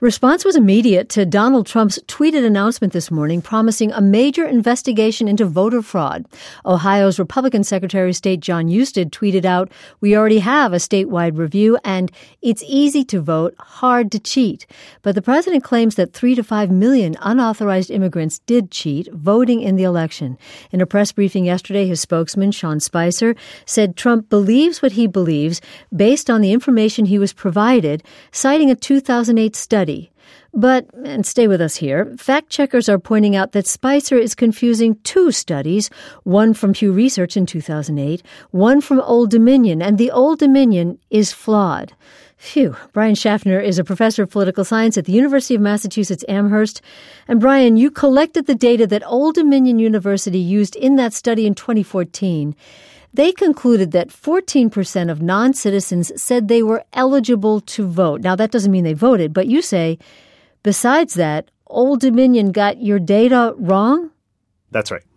Response was immediate to Donald Trump's tweeted announcement this morning promising a major investigation into voter fraud. Ohio's Republican Secretary of State Jon Husted tweeted out, "We already have a statewide review, and it's easy to vote, hard to cheat." But the president claims that 3 to 5 million unauthorized immigrants did cheat, voting in the election. In a press briefing yesterday, his spokesman, Sean Spicer, said Trump believes what he believes based on the information he was provided, citing a 2008 study. But, and stay with us here, fact checkers are pointing out that Spicer is confusing two studies, one from Pew Research in 2008, one from Old Dominion, and the Old Dominion is flawed. Phew. Brian Schaffner is a professor of political science at the University of Massachusetts Amherst. And Brian, you collected the data that Old Dominion University used in that study in 2014. They concluded that 14% of non-citizens said they were eligible to vote. Now, that doesn't mean they voted, but you say, besides that, Old Dominion got your data wrong? That's right.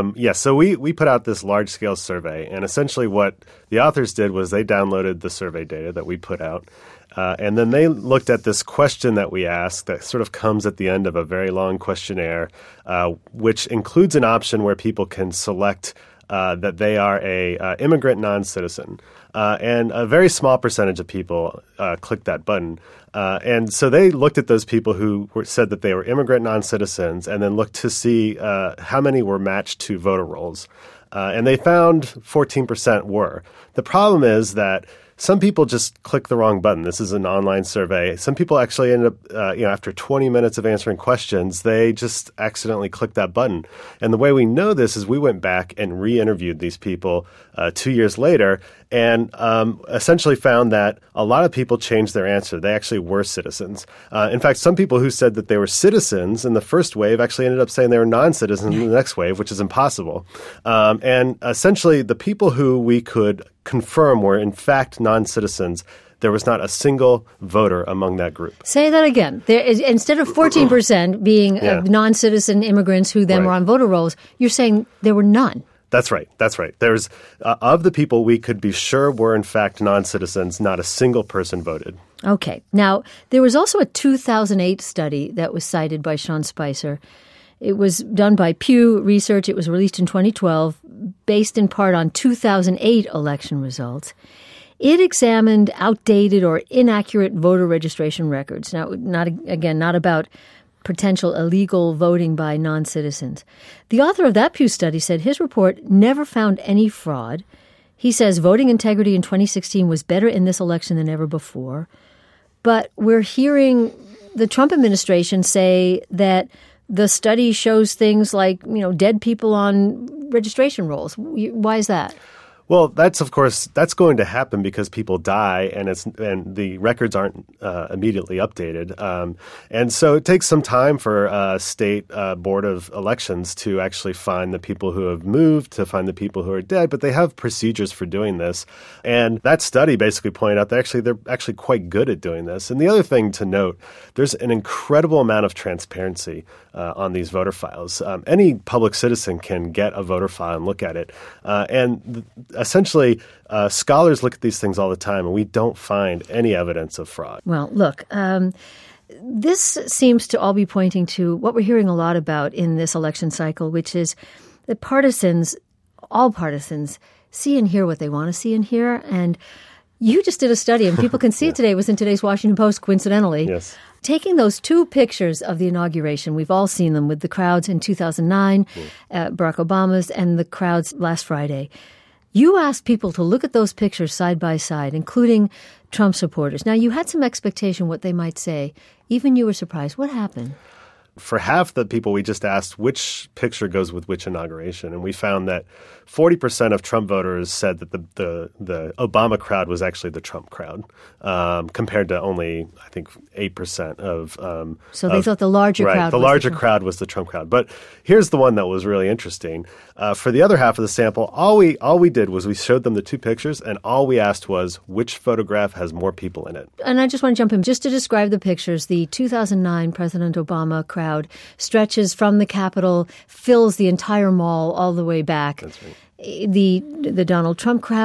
So we put out this large-scale survey, and essentially what the authors did was they downloaded the survey data that we put out, and then they looked at this question that we asked that sort of comes at the end of a very long questionnaire, which includes an option where people can select that they are a immigrant non-citizen. And a very small percentage of people clicked that button. And so they looked at those people who said that they were immigrant non-citizens and then looked to see how many were matched to voter rolls. And they found 14% were. The problem is that some people just click the wrong button. This is an online survey. Some people actually ended up, after 20 minutes of answering questions, they just accidentally clicked that button. And the way we know this is we went back and re-interviewed these people 2 years later and essentially found that a lot of people changed their answer. They actually were citizens. In fact, some people who said that they were citizens in the first wave actually ended up saying they were non-citizens in the next wave, which is impossible. And essentially, the people who we could confirm were in fact non-citizens, there was not a single voter among that group. Say that again. There is, instead of 14% being non-citizen immigrants who then were on voter rolls, you're saying there were none. That's right. There's of the people we could be sure were in fact non-citizens, not a single person voted. Okay. Now, there was also a 2008 study that was cited by Sean Spicer. It was done by Pew Research. It was released in 2012, based in part on 2008 election results. It examined outdated or inaccurate voter registration records. Now, not about potential illegal voting by non-citizens. The author of that Pew study said his report never found any fraud. He says voting integrity in 2016 was better in this election than ever before. But we're hearing the Trump administration say that the study shows things like, dead people on registration rolls. Why is that? Well, that's going to happen because people die and the records aren't immediately updated. And so it takes some time for a state board of elections to actually find the people who have moved, to find the people who are dead, but they have procedures for doing this. And that study basically pointed out that they're actually quite good at doing this. And the other thing to note, there's an incredible amount of transparency on these voter files. Any public citizen can get a voter file and look at it. Essentially, scholars look at these things all the time, and we don't find any evidence of fraud. Well, look, this seems to all be pointing to what we're hearing a lot about in this election cycle, which is that all partisans, see and hear what they want to see and hear. And you just did a study, and people can see it today. It was in today's Washington Post, coincidentally. Yes. Taking those two pictures of the inauguration, we've all seen them with the crowds in 2009, Barack Obama's, and the crowds last Friday. You asked people to look at those pictures side by side, including Trump supporters. Now, you had some expectation what they might say. Even you were surprised. What happened? For half the people, we just asked which picture goes with which inauguration. And we found that 40% of Trump voters said that the Obama crowd was actually the Trump crowd, compared to only, I think, 8% of So they thought the larger crowd was the larger crowd was the Trump crowd. But here's the one that was really interesting. For the other half of the sample, all we did was we showed them the two pictures, and all we asked was which photograph has more people in it. And I just want to jump in just to describe the pictures. The 2009 President Obama crowd stretches from the Capitol, fills the entire mall all the way back. That's right. The Donald Trump crowd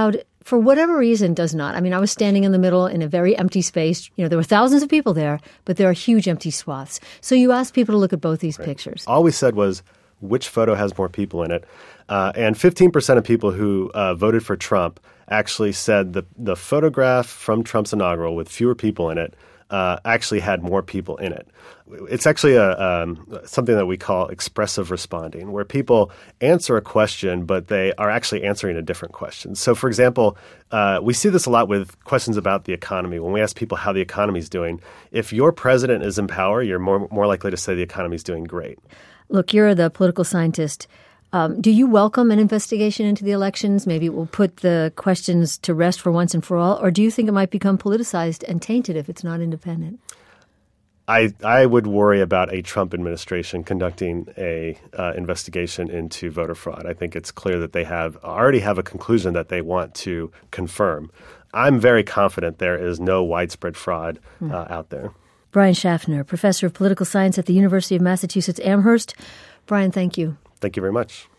for whatever reason, does not. I mean, I was standing in the middle in a very empty space. You know, there were thousands of people there, but there are huge empty swaths. So you asked people to look at both these pictures. All we said was, which photo has more people in it? And 15% of people who voted for Trump actually said the photograph from Trump's inaugural with fewer people in it actually had more people in it. It's actually something that we call expressive responding, where people answer a question, but they are actually answering a different question. So, for example, we see this a lot with questions about the economy. When we ask people how the economy is doing, if your president is in power, you're more likely to say the economy is doing great. Look, you're the political scientist. Do you welcome an investigation into the elections? Maybe it will put the questions to rest for once and for all. Or do you think it might become politicized and tainted if it's not independent? I would worry about a Trump administration conducting a investigation into voter fraud. I think it's clear that they already have a conclusion that they want to confirm. I'm very confident there is no widespread fraud out there. Bryan Schaffner, professor of political science at the University of Massachusetts Amherst. Bryan, thank you. Thank you very much.